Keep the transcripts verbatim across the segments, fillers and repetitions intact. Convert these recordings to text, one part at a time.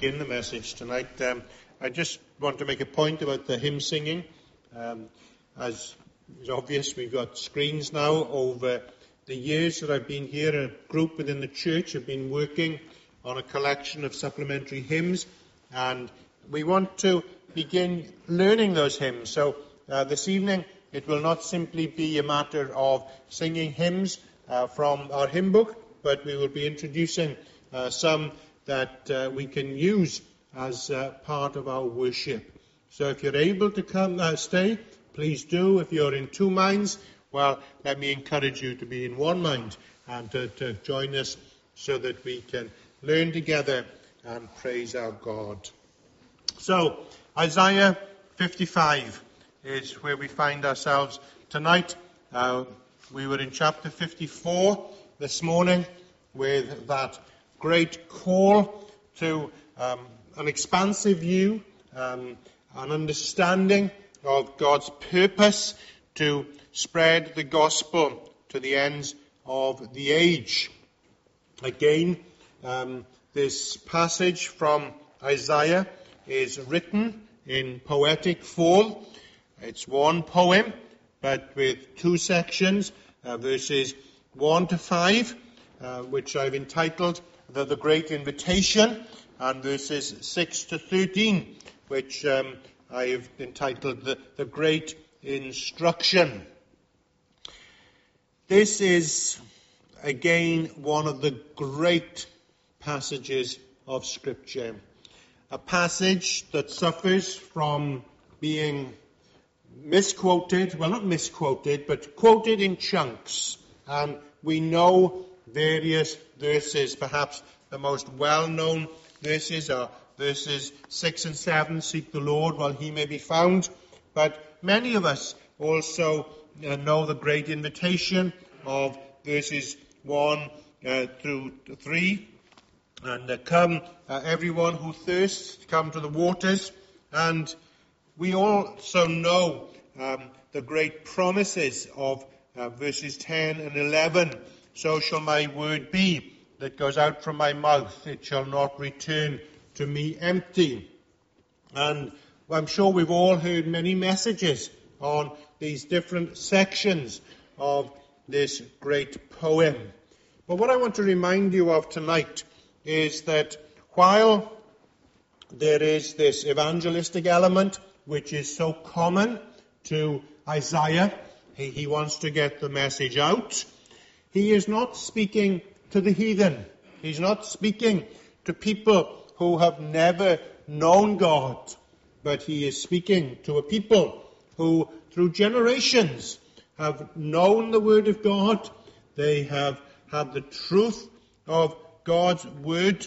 begin the message tonight, um, I just want to make a point about the hymn singing. Um, as is obvious, we've got screens now. Over the years that I've been here, a group within the church have been working on a collection of supplementary hymns, and we want to begin learning those hymns. So uh, this evening, it will not simply be a matter of singing hymns uh, from our hymn book, but we will be introducing uh, some that uh, we can use as uh, part of our worship. So if you're able to come, uh, stay, please do. If you're in two minds, well, let me encourage you to be in one mind and to, to join us so that we can learn together and praise our God. So, Isaiah fifty-five is where we find ourselves tonight. Uh, we were in chapter fifty-four this morning with that great call to um, an expansive view, um, an understanding of God's purpose to spread the gospel to the ends of the age. Again, um, this passage from Isaiah is written in poetic form. It's one poem, but with two sections, uh, verses one to five, uh, which I've entitled The, the Great Invitation, and verses six to thirteen, which um, I have entitled the, the Great Instruction. This is, again, one of the great passages of Scripture. A passage that suffers from being misquoted, well, not misquoted, but quoted in chunks. And we know various verses. Perhaps the most well-known verses are verses six and seven, seek the Lord while he may be found. But many of us also uh, know the great invitation of verses one uh, through three. And uh, come, uh, everyone who thirsts, come to the waters. And we also know um, the great promises of uh, verses ten and eleven. So shall my word be that goes out from my mouth. It shall not return to me empty. And I'm sure we've all heard many messages on these different sections of this great poem. But what I want to remind you of tonight is that while there is this evangelistic element which is so common to Isaiah, he, he wants to get the message out, he is not speaking to the heathen. He's not speaking to people who have never known God, but he is speaking to a people who through generations have known the Word of God. They have had the truth of God's Word.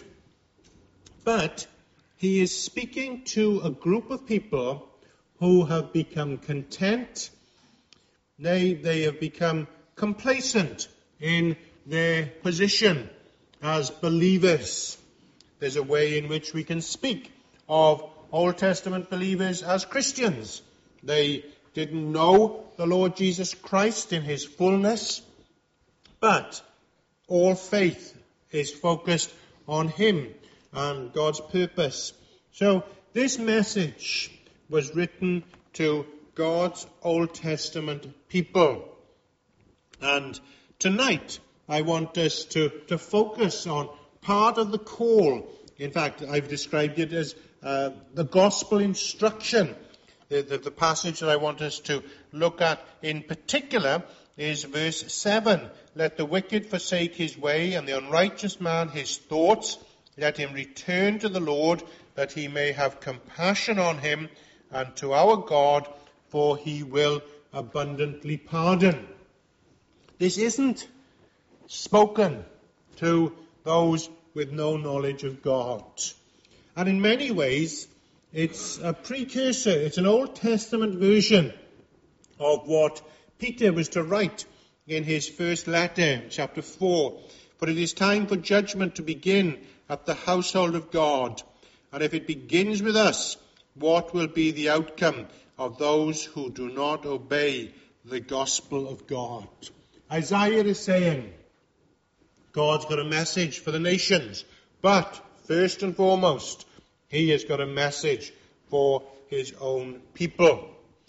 But he is speaking to a group of people who have become content. They, they have become complacent in their position as believers. There's a way in which we can speak of Old Testament believers as Christians. They didn't know the Lord Jesus Christ in his fullness, but all faith is focused on him and God's purpose. So this message was written to God's Old Testament people. And tonight I want us to, to focus on part of the call. In fact, I've described it as uh, the gospel instruction. The, the, the passage that I want us to look at in particular is verse seven. Let the wicked forsake his way, and the unrighteous man his thoughts. Let him return to the Lord, that he may have compassion on him, and to our God, for he will abundantly pardon. This isn't spoken to those with no knowledge of God. And in many ways, it's a precursor, it's an Old Testament version of what Peter was to write in his first letter, chapter four. For it is time for judgment to begin at the household of God. And if it begins with us, what will be the outcome of those who do not obey the gospel of God? Isaiah is saying, God's got a message for the nations, but first and foremost, He has got a message for his own people.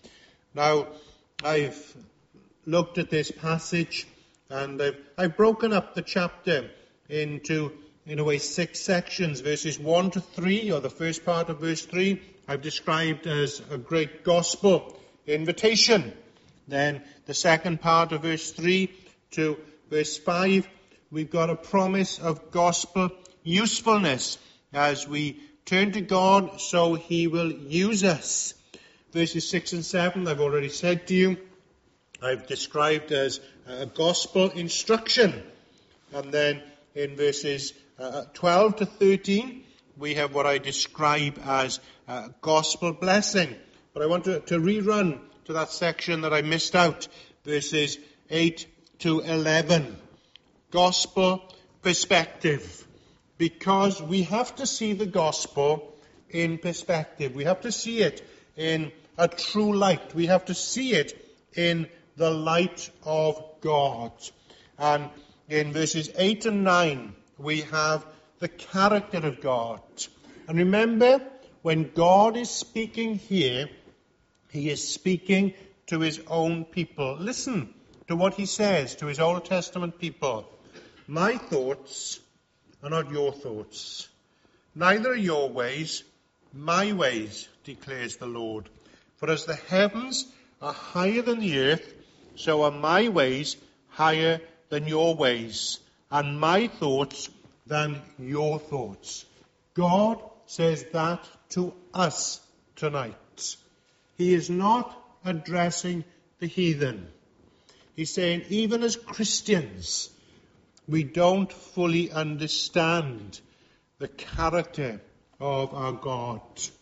Now, I've looked at this passage, and I've, I've broken up the chapter into, in a way, six sections. Verses one to three, or the first part of verse three, I've described as a great gospel invitation. Then the second part of verse three to verse five, we've got a promise of gospel usefulness as we turn to God so he will use us. Verses six and seven, I've already said to you, I've described as a gospel instruction. And then in verses uh, twelve to thirteen, we have what I describe as a gospel blessing. But I want to, to rerun to that section that I missed out, verses eight to eleven. Gospel perspective. Because we have to see the gospel in perspective. We have to see it in a true light. We have to see it in the light of God. And in verses eight and nine, we have the character of God. And remember, when God is speaking here, he is speaking to his own people. Listen to what he says to his Old Testament people. My thoughts are not your thoughts. Neither are your ways my ways, declares the Lord. For as the heavens are higher than the earth, so are my ways higher than your ways, and my thoughts than your thoughts. God says that to us tonight. He is not addressing the heathen. He's saying, even as Christians, we don't fully understand the character of our God.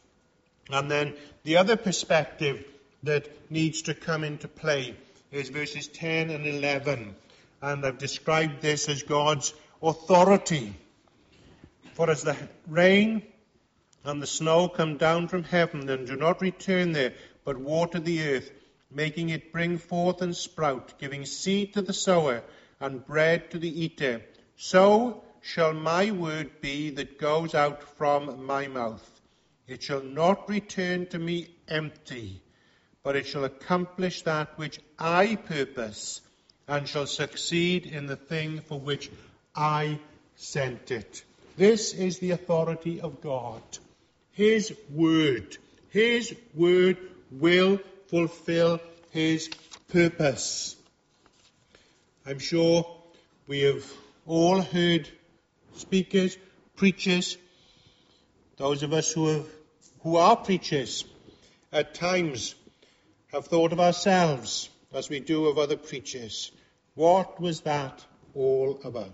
And then the other perspective that needs to come into play is verses ten and eleven. And I've described this as God's authority. For as the rain and the snow come down from heaven and do not return there, but water the earth, making it bring forth and sprout, giving seed to the sower and bread to the eater, so shall my word be that goes out from my mouth. It shall not return to me empty, but it shall accomplish that which I purpose, and shall succeed in the thing for which I sent it. This is the authority of God. His word. His word will fulfill his purpose. I'm sure we have all heard speakers, preachers, those of us who have, who are preachers, at times have thought of ourselves as we do of other preachers. What was that all about?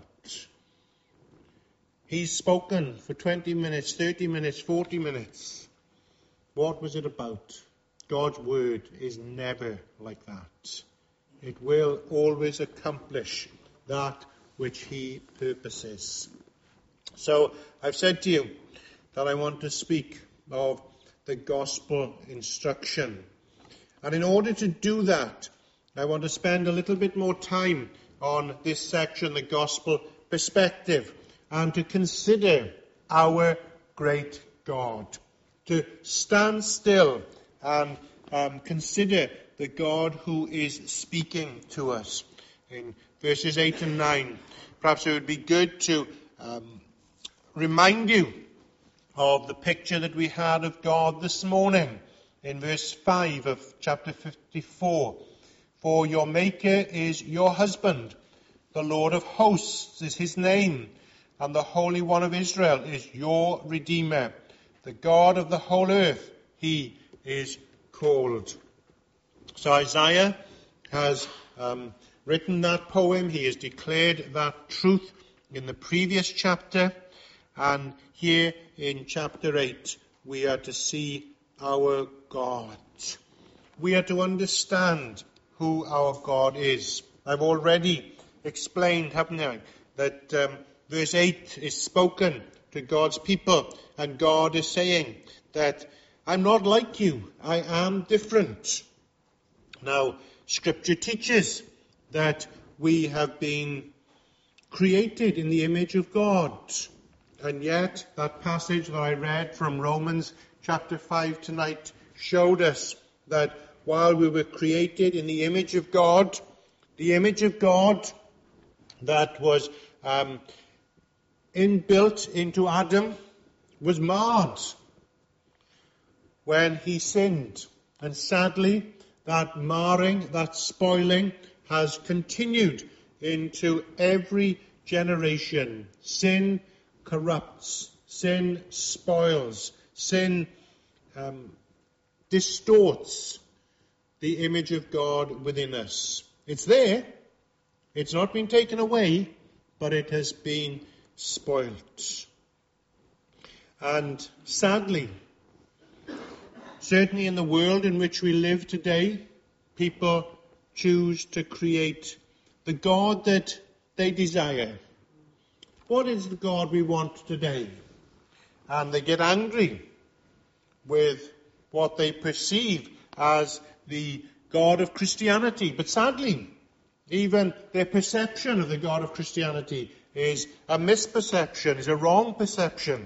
He's spoken for twenty minutes, thirty minutes, forty minutes. What was it about? God's word is never like that. It will always accomplish that which he purposes. So I've said to you that I want to speak of the gospel instruction. And in order to do that, I want to spend a little bit more time on this section, the gospel perspective, and to consider our great God. To stand still and um, consider the God who is speaking to us. In verses eight and nine, perhaps it would be good to um, remind you of the picture that we had of God this morning in verse five of chapter fifty-four. For your Maker is your husband, the Lord of hosts is his name, and the Holy One of Israel is your Redeemer. The God of the whole earth, he is called. So Isaiah has um, written that poem. He has declared that truth in the previous chapter. And here in chapter eight, we are to see our God. We are to understand who our God is. I've already explained, haven't I, that um, verse eight is spoken to God's people, and God is saying that I'm not like you, I am different. Now, Scripture teaches that we have been created in the image of God. And yet, that passage that I read from Romans chapter five tonight showed us that while we were created in the image of God, the image of God that was um, inbuilt into Adam was marred when he sinned. And sadly, that marring, that spoiling has continued into every generation. Sin corrupts. Sin spoils. Sin um, distorts the image of God within us. It's there. It's not been taken away, but it has been spoilt. And sadly, certainly in the world in which we live today, people choose to create the God that they desire. What is the God we want today? And they get angry with what they perceive as the God of Christianity. But sadly, even their perception of the God of Christianity is a misperception, is a wrong perception.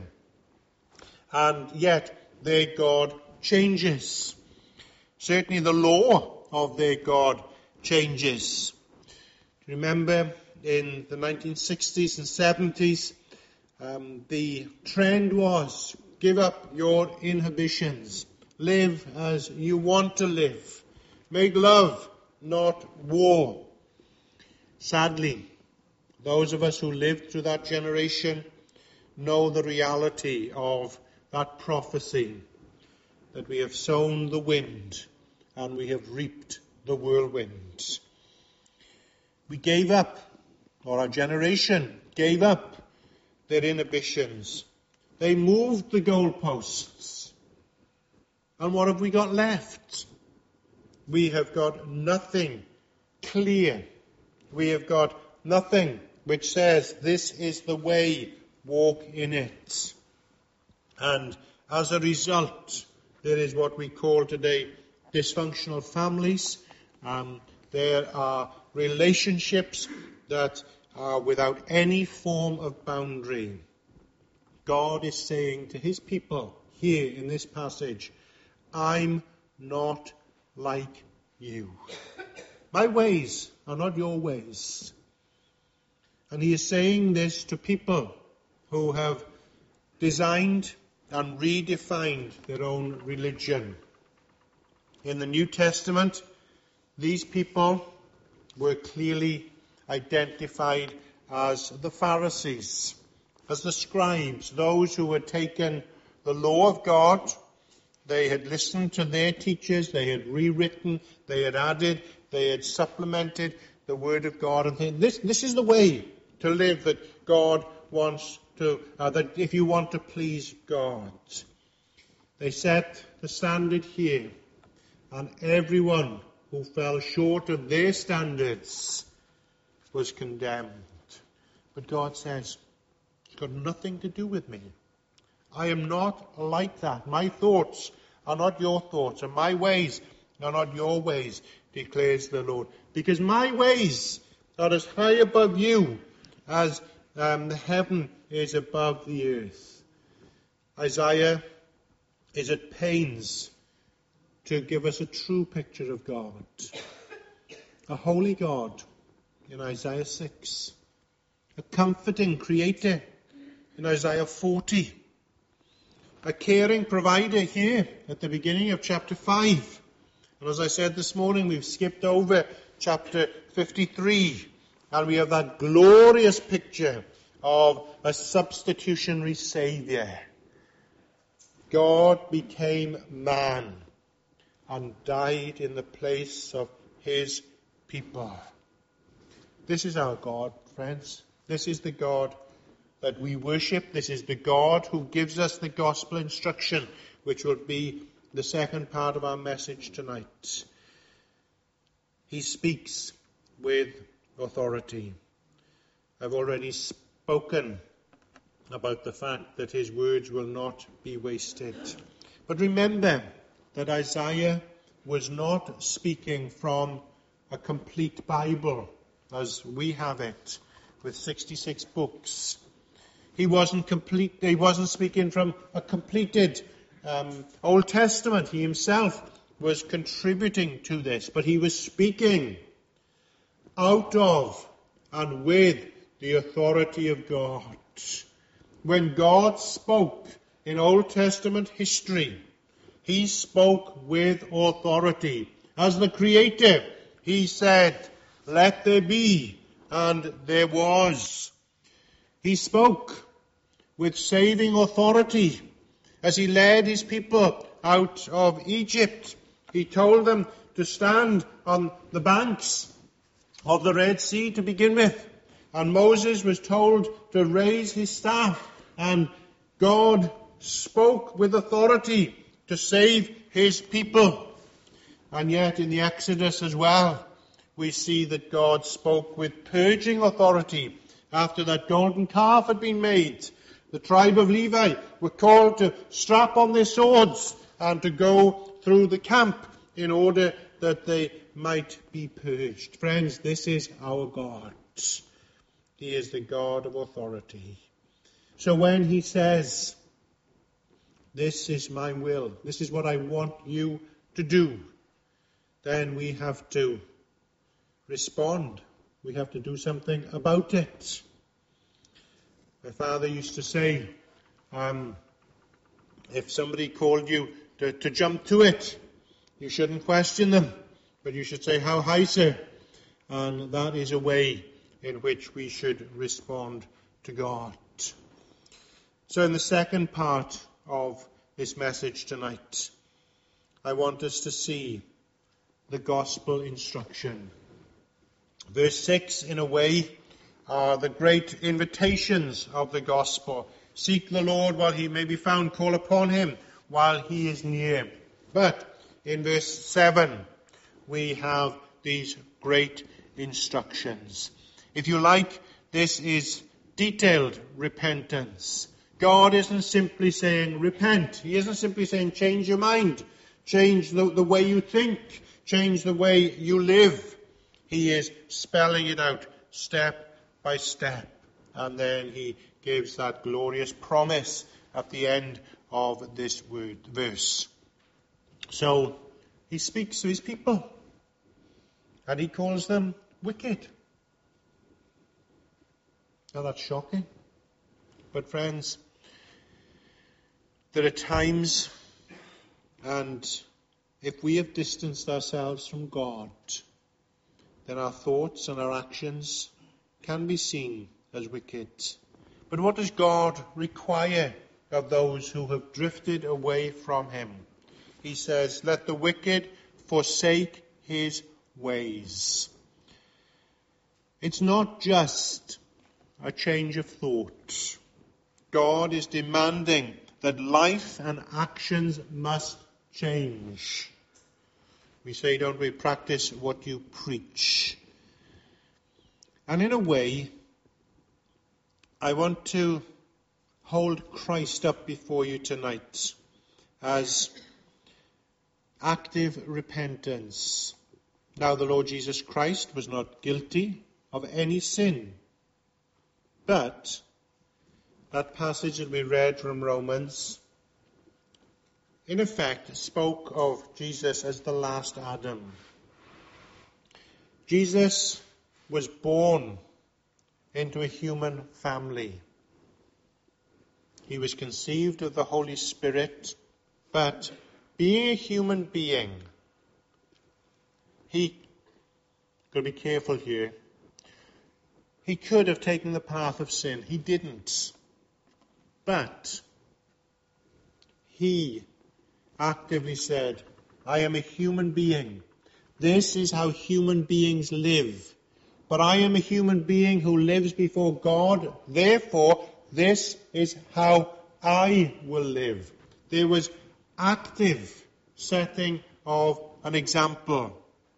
And yet their God changes. Certainly the law of their God changes. Remember in the nineteen sixties and seventies, um, the trend was give up your inhibitions. Live as you want to live. Make love, not war. Sadly, those of us who lived through that generation know the reality of that prophecy, that we have sown the wind and we have reaped the whirlwind. We gave up, or our generation gave up their inhibitions. They moved the goalposts. And what have we got left? We have got nothing clear. We have got nothing which says, this is the way, walk in it. And as a result, there is what we call today dysfunctional families. Um, there are relationships that are without any form of boundary. God is saying to his people here in this passage, I'm not like you. My ways are not your ways. And he is saying this to people who have designed and redefined their own religion. In the New Testament, these people were clearly identified as the Pharisees, as the scribes, those who had taken the law of God. They had listened to their teachers, they had rewritten, they had added, they had supplemented the word of God. And said, this, this is the way to live that God wants to, uh, that if you want to please God. They set the standard here, and everyone who fell short of their standards was condemned. But God says, it's got nothing to do with me. I am not like that. My thoughts are not your thoughts, and my ways are not your ways, declares the Lord. Because my ways are as high above you as um, the heaven is above the earth. Isaiah is at pains to give us a true picture of God. A holy God in Isaiah six. A comforting creator in Isaiah forty. A caring provider here at the beginning of chapter five. And as I said this morning, we've skipped over chapter fifty-three. And we have that glorious picture of a substitutionary Saviour. God became man and died in the place of his people. This is our God, friends. This is the God that we worship. This is the God who gives us the gospel instruction, which will be the second part of our message tonight. He speaks with authority. I've already spoken about the fact that his words will not be wasted. But remember that Isaiah was not speaking from a complete Bible as we have it, with sixty-six books. He wasn't complete. He wasn't speaking from a completed um, Old Testament. He himself was contributing to this, but he was speaking out of and with the authority of God. When God spoke in Old Testament history, he spoke with authority. As the Creator, he said, "Let there be," and there was. He spoke with saving authority. As he led his people out of Egypt, he told them to stand on the banks of the Red Sea to begin with. And Moses was told to raise his staff. And God spoke with authority to save his people. And yet in the Exodus as well, we see that God spoke with purging authority. After that golden calf had been made, the tribe of Levi were called to strap on their swords and to go through the camp in order that they might be purged. Friends, this is our God. He is the God of authority. So when he says, "This is my will, this is what I want you to do," then we have to respond. We have to do something about it. My father used to say, um, if somebody called you to, to jump to it, you shouldn't question them, but you should say, "How high, sir?" And that is a way in which we should respond to God. So in the second part of this message tonight, I want us to see the gospel instruction. Verse six, in a way, are the great invitations of the gospel. Seek the Lord while he may be found. Call upon him while he is near. But in verse seven, we have these great instructions. If you like, this is detailed repentance. God isn't simply saying repent. He isn't simply saying change your mind, change the, the way you think, change the way you live. He is spelling it out step by step. And then he gives that glorious promise at the end of this word, verse. So he speaks to his people and he calls them wicked. Now that's shocking. But friends, there are times, and if we have distanced ourselves from God, then our thoughts and our actions can be seen as wicked. But what does God require of those who have drifted away from him? He says, "Let the wicked forsake his ways." It's not just a change of thought. God is demanding that life and actions must change. We say, don't we, practice what you preach. And in a way, I want to hold Christ up before you tonight as active repentance. Now, the Lord Jesus Christ was not guilty of any sin. But that passage that we read from Romans, in effect, spoke of Jesus as the last Adam. Jesus was born into a human family. He was conceived of the Holy Spirit, but being a human being, he, got to be careful here, he could have taken the path of sin. He didn't. But he actively said, "I am a human being. This is how human beings live. But I am a human being who lives before God. Therefore, this is how I will live." There was active setting of an example.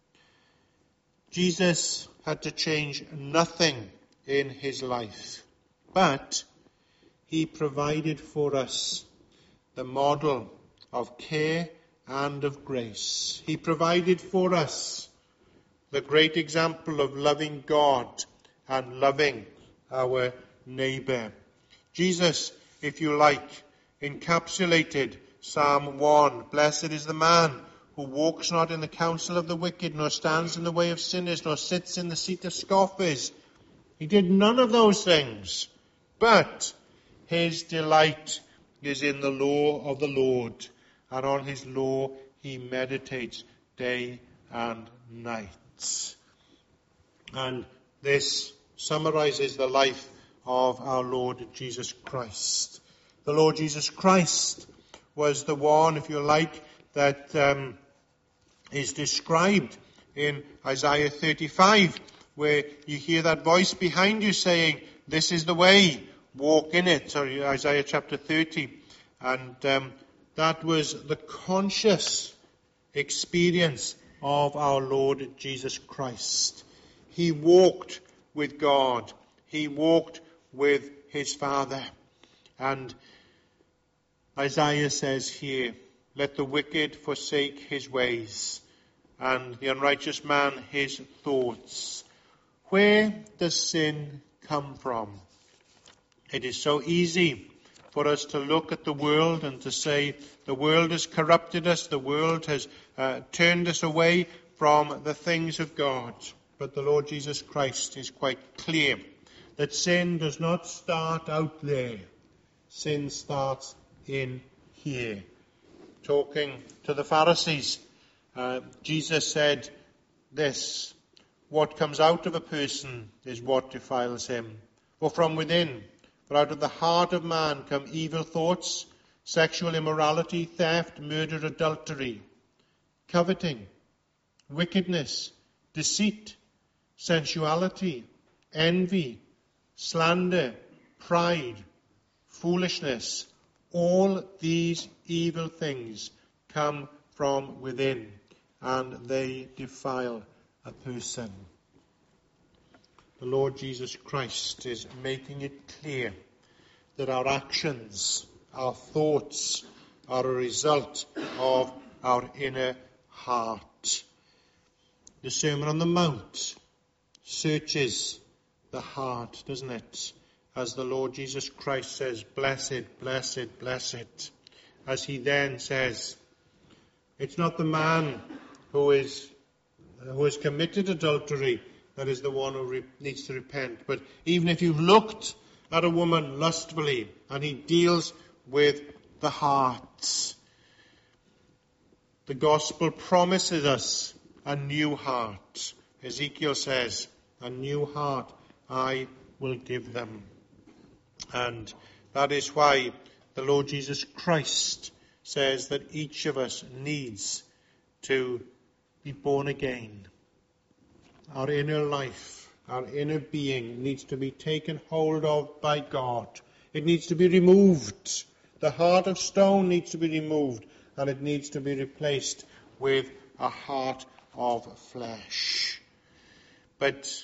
Jesus had to change nothing in his life, but he provided for us the model of care and of grace. He provided for us the great example of loving God and loving our neighbour. Jesus, if you like, encapsulated Psalm one. Blessed is the man who walks not in the counsel of the wicked, nor stands in the way of sinners, nor sits in the seat of scoffers. He did none of those things, but his delight is in the law of the Lord, and on his law he meditates day and night. And this summarizes the life of our Lord Jesus Christ. The Lord Jesus Christ was the one, if you like, that um, is described in Isaiah thirty-five, where you hear that voice behind you saying, this is the way, walk in it. Sorry, Isaiah chapter thirty. And um, that was the conscious experience of our Lord Jesus Christ. He walked with God. He walked with his Father. And Isaiah says here, let the wicked forsake his ways, and the unrighteous man his thoughts. Where does sin come from? It is so easy for us to look at the world and to say, the world has corrupted us, the world has uh, turned us away from the things of God. But the Lord Jesus Christ is quite clear that sin does not start out there. Sin starts in here. Talking to the Pharisees, uh, Jesus said this, what comes out of a person is what defiles him. For from within, for out of the heart of man come evil thoughts, sexual immorality, theft, murder, adultery, coveting, wickedness, deceit, sensuality, envy, slander, pride, foolishness. All these evil things come from within, and they defile a person. The Lord Jesus Christ is making it clear that our actions, our thoughts, are a result of our inner heart. The Sermon on the Mount searches the heart, doesn't it? As the Lord Jesus Christ says, blessed, blessed, blessed. As he then says, it's not the man who is who has committed adultery that is the one who re- needs to repent. But even if you've looked at a woman lustfully, and he deals with the heart. The gospel promises us a new heart. Ezekiel says, a new heart I will give them. And that is why the Lord Jesus Christ says that each of us needs to be born again. Our inner life, our inner being needs to be taken hold of by God. It needs to be removed. The heart of stone needs to be removed, and it needs to be replaced with a heart of flesh. But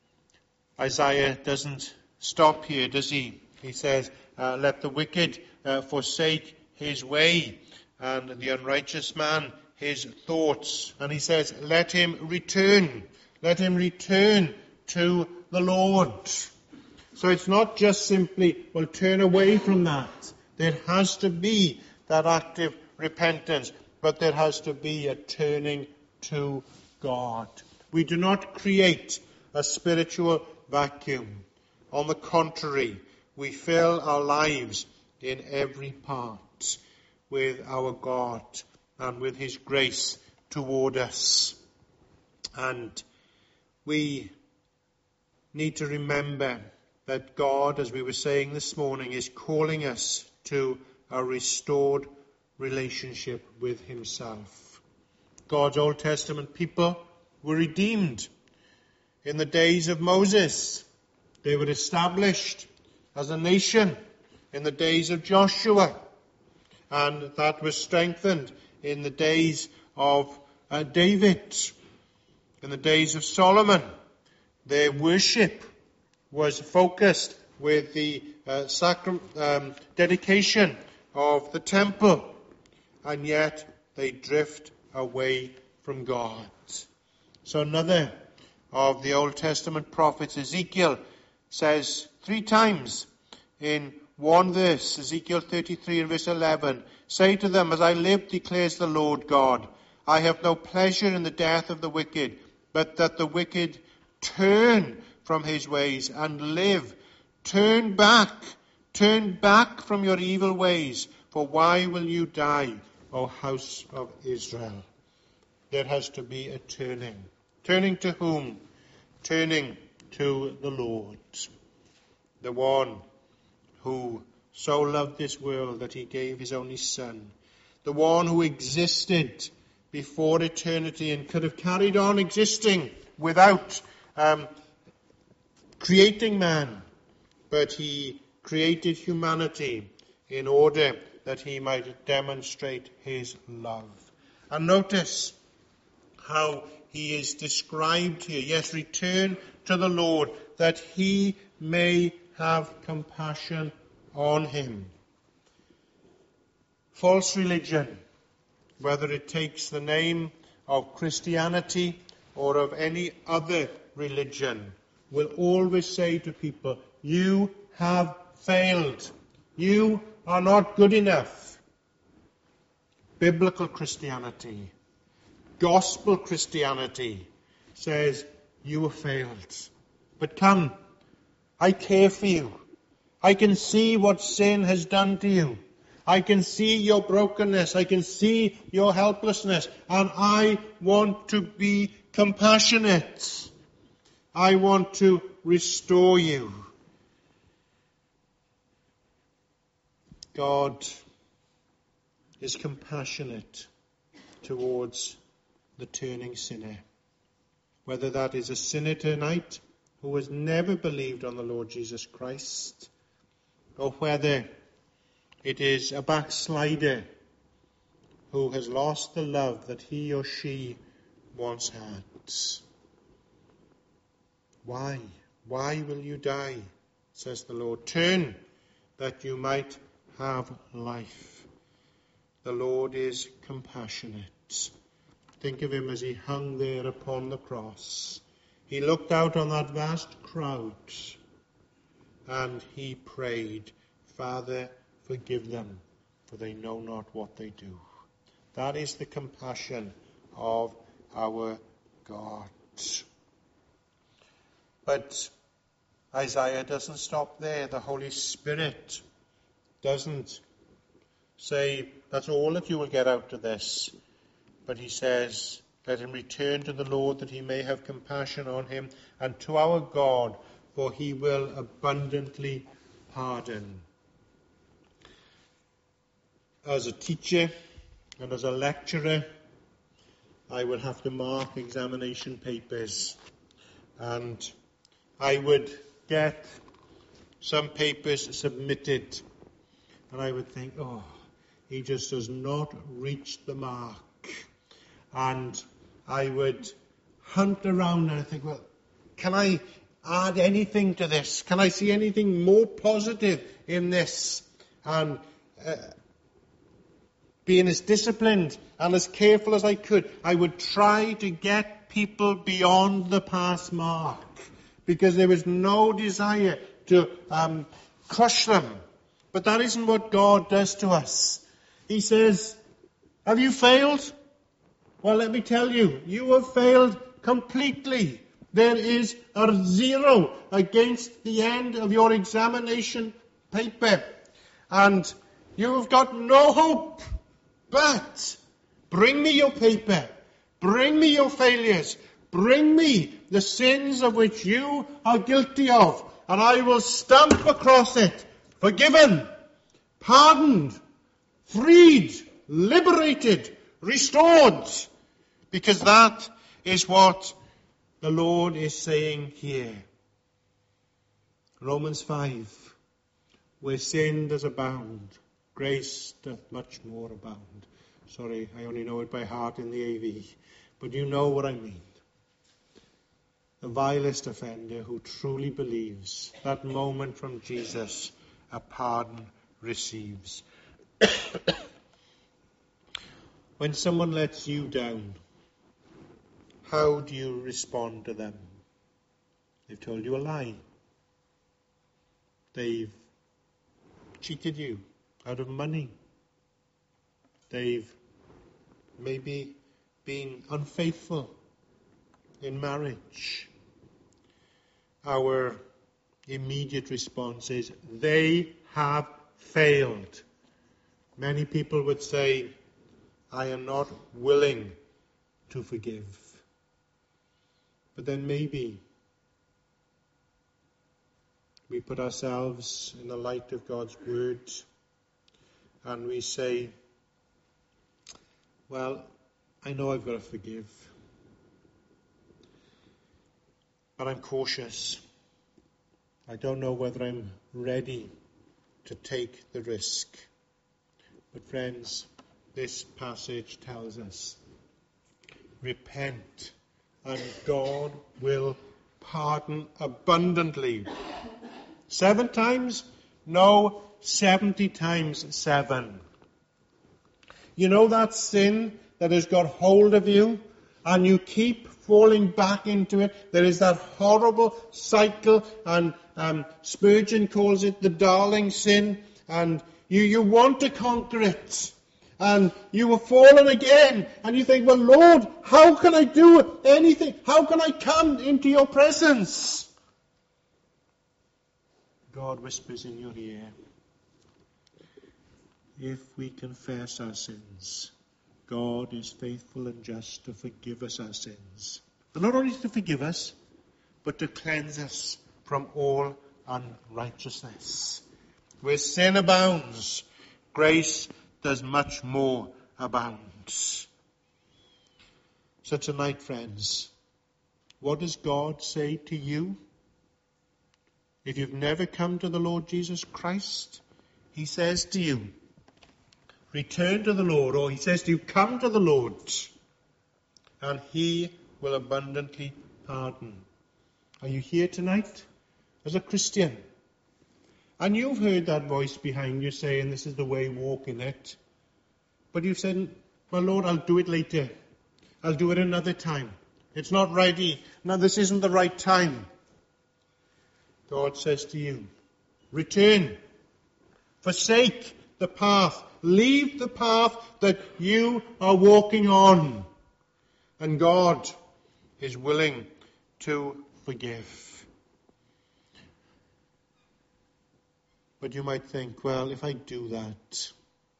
Isaiah doesn't stop here, does he? He says, uh, let the wicked uh, forsake his way, and the unrighteous man his thoughts. And he says, let him return. Let him return to the Lord. So it's not just simply, well, turn away from that. There has to be that active repentance, but there has to be a turning to God. We do not create a spiritual vacuum. On the contrary, we fill our lives in every part with our God and with his grace toward us. And we need to remember that God, as we were saying this morning, is calling us to a restored relationship with himself. God's Old Testament people were redeemed. In the days of Moses, they were established as a nation in the days of Joshua, and that was strengthened in the days of uh, David, in the days of Solomon. Their worship was focused with the uh, sacram- um, dedication of the temple, and yet they drift away from God. So another of the Old Testament prophets, Ezekiel, says three times in one verse, Ezekiel thirty-three and verse eleven. Say to them, as I live, declares the Lord God, I have no pleasure in the death of the wicked, but that the wicked turn from his ways and live. Turn back, turn back from your evil ways, for why will you die, O house of Israel? There has to be a turning. Turning to whom? Turning to the Lord, the one who so loved this world that he gave his only Son, the one who existed before eternity and could have carried on existing without um, creating man, but he created humanity in order that he might demonstrate his love. And notice how he is described here. Yes, return to the Lord, that he may have compassion on him. False religion, whether it takes the name of Christianity or of any other religion, will always say to people, you have failed. You are not good enough. Biblical Christianity, gospel Christianity says, you have failed. But come, I care for you. I can see what sin has done to you. I can see your brokenness. I can see your helplessness. And I want to be compassionate. I want to restore you. God is compassionate towards the turning sinner. Whether that is a sinner tonight who has never believed on the Lord Jesus Christ, or whether it is a backslider who has lost the love that he or she once had. Why? Why will you die, says the Lord? Turn that you might have life. The Lord is compassionate. Think of him as he hung there upon the cross. He looked out on that vast crowd and he prayed, Father, forgive them, for they know not what they do. That is the compassion of our God. But Isaiah doesn't stop there. The Holy Spirit doesn't say, that's all that you will get out of this. But he says, let him return to the Lord that he may have compassion on him, and to our God, for he will abundantly pardon. As a teacher and as a lecturer, I would have to mark examination papers. And I would get some papers submitted. And I would think, oh, he just does not reach the mark. And I would hunt around and I think, well, can I add anything to this? Can I see anything more positive in this? And uh, being as disciplined and as careful as I could, I would try to get people beyond the pass mark, because there was no desire to um, crush them. But that isn't what God does to us. He says, have you failed? Well, let me tell you, you have failed completely. There is a zero against the end of your examination paper. And you have got no hope. But bring me your paper. Bring me your failures. Bring me the sins of which you are guilty of. And I will stamp across it, forgiven, pardoned, freed, liberated, restored. Because that is what the Lord is saying here. Romans five, where sin does abound, grace doth much more abound. Sorry, I only know it by heart in the A V, but you know what I mean. The vilest offender who truly believes, that moment from Jesus, a pardon receives. When someone lets you down, how do you respond to them? They've told you a lie. They've cheated you out of money. They've maybe been unfaithful in marriage. Our immediate response is, they have failed. Many people would say, I am not willing to forgive. But then maybe we put ourselves in the light of God's word and we say, well, I know I've got to forgive, but I'm cautious. I don't know whether I'm ready to take the risk. But friends, this passage tells us, repent and God will pardon abundantly. Seven times? No, seventy times seven. You know that sin that has got hold of you and you keep falling back into it? There is that horrible cycle, and um, Spurgeon calls it the darling sin, and you, you want to conquer it. And you have fallen again, and you think, well, Lord, how can I do anything? How can I come into your presence? God whispers in your ear, if we confess our sins, God is faithful and just to forgive us our sins. And not only to forgive us, but to cleanse us from all unrighteousness. Where sin abounds, grace does much more abound. So tonight, friends, what does God say to you? If you've never come to the Lord Jesus Christ, he says to you, return to the Lord, or he says to you, come to the Lord, and he will abundantly pardon. Are you here tonight as a Christian? And you've heard that voice behind you saying, this is the way, walk in it. But you've said, well, Lord, I'll do it later. I'll do it another time. It's not ready. No, this isn't the right time. God says to you, return. Forsake the path. Leave the path that you are walking on. And God is willing to forgive. But you might think, well, if I do that,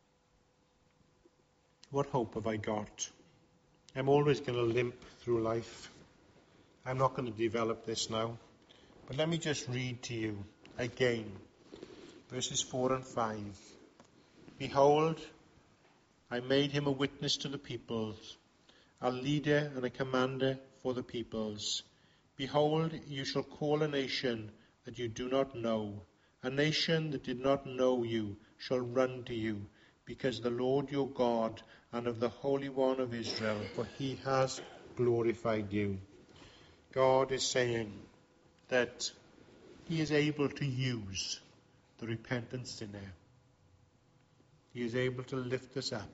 what hope have I got? I'm always going to limp through life. I'm not going to develop this now. But let me just read to you again, verses four and five. Behold, I made him a witness to the peoples, a leader and a commander for the peoples. Behold, you shall call a nation that you do not know. A nation that did not know you shall run to you, because the Lord your God and of the Holy One of Israel, for he has glorified you. God is saying that he is able to use the repentant sinner. He is able to lift us up.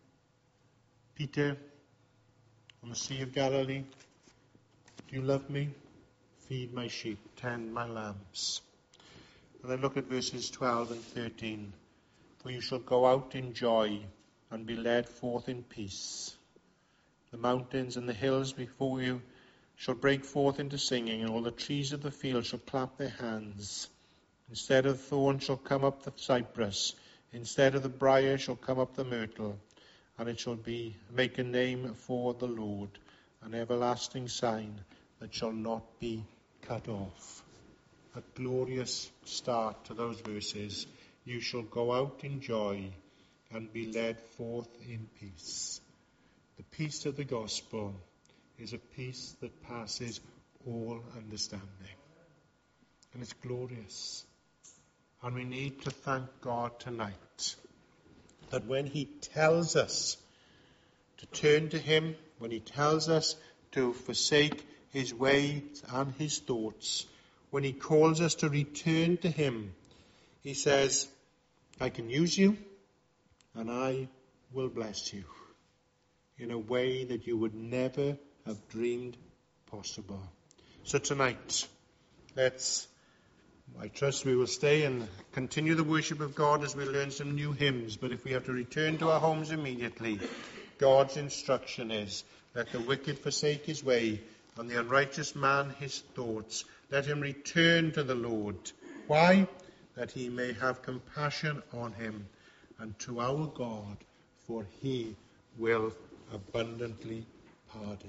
Peter, on the Sea of Galilee, do you love me? Feed my sheep, tend my lambs. And then look at verses twelve and thirteen. For you shall go out in joy and be led forth in peace. The mountains and the hills before you shall break forth into singing, and all the trees of the field shall clap their hands. Instead of the thorn shall come up the cypress, instead of the briar shall come up the myrtle, and it shall be make a name for the Lord, an everlasting sign that shall not be cut off. A glorious start to those verses. You shall go out in joy and be led forth in peace. The peace of the gospel is a peace that passes all understanding. And it's glorious. And we need to thank God tonight that when he tells us to turn to him, when he tells us to forsake his ways and his thoughts, when he calls us to return to him, he says, I can use you and I will bless you in a way that you would never have dreamed possible. So tonight, let's I trust we will stay and continue the worship of God as we learn some new hymns. But if we have to return to our homes immediately, God's instruction is, let the wicked forsake his way, and the unrighteous man his thoughts. Let him return to the Lord. Why? That he may have compassion on him, and to our God, for he will abundantly pardon.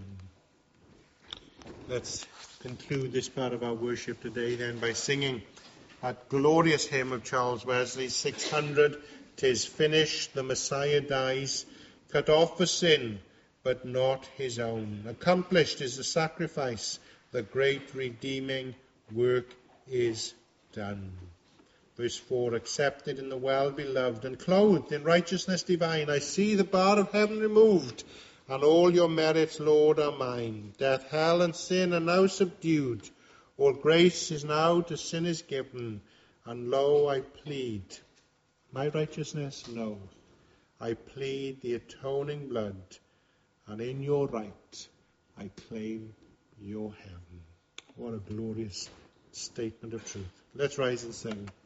Let's conclude this part of our worship today then by singing that glorious hymn of Charles Wesley, six hundred, "'Tis finished, the Messiah dies, cut off for sin, but not his own. Accomplished is the sacrifice, the great redeeming work is done." Verse four, "Accepted in the well-beloved and clothed in righteousness divine, I see the bar of heaven removed, and all your merits, Lord, are mine. Death, hell, and sin are now subdued. All grace is now to sinners given, and lo, I plead my righteousness, no. I plead the atoning blood, and in your right I claim your heaven." What a glorious statement of truth. Let's rise and sing.